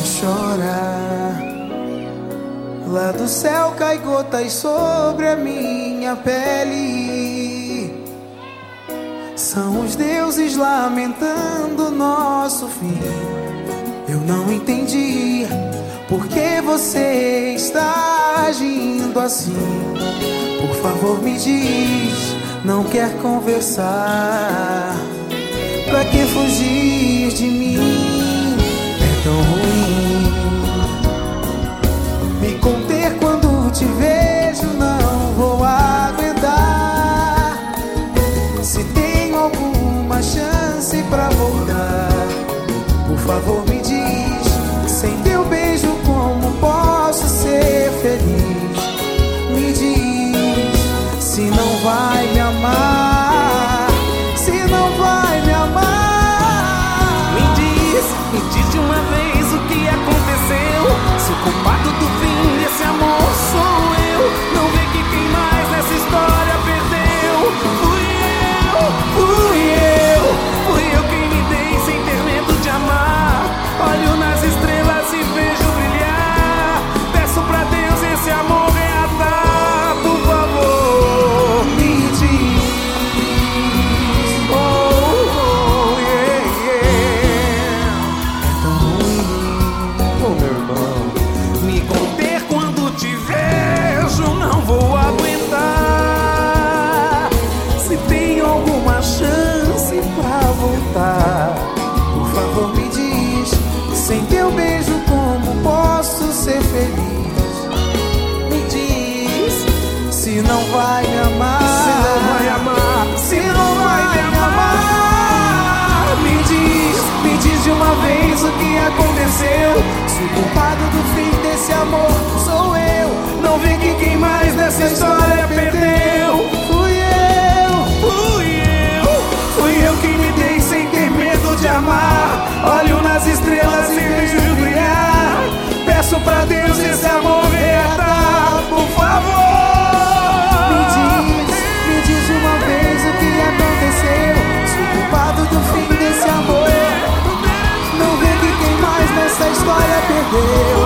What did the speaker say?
chora. Lá do céu cai gotas sobre a minha pele. São os deuses lamentando nosso fim. Eu não entendi por que você está agindo assim. Por favor me diz, não quer conversar? Pra que fugir de mim? É tão ruim. Me conter quando te vejo, não vou aguentar. Se tenho alguma chance pra voltar, por favor me diz, sem teu beijo como posso ser feliz? Me diz, se não vai me amar, se não vai me amar. Me diz de uma vez o que aconteceu. Se o culpado do fim desse amor sou eu, não vê que quem mais nessa história perdeu fui eu quem me dei sem ter medo de amar. Olho nas estrelas e vejo brilhar. Peço pra Deus esse amor reatar, por favor. Me diz, meu irmão, me conter quando te vejo, não vou aguentar. Se tem alguma chance pra voltar, por favor me diz, sem teu beijo como posso ser feliz? Me diz, se não vai me amar, se não vai amar, se não vai me amar. Me diz de uma vez o que aconteceu. Se o culpado do fim desse amor sou eu, não vê que quem mais nessa história perdeu fui eu quem me dei sem ter medo de amar. Olho nas estrelas e vejo brilhar. Peço pra Deus esse amor reatar, por favor. Me diz de uma vez o que aconteceu. Se o culpado do fim desse amor, não vê que quem mais nessa história perdeu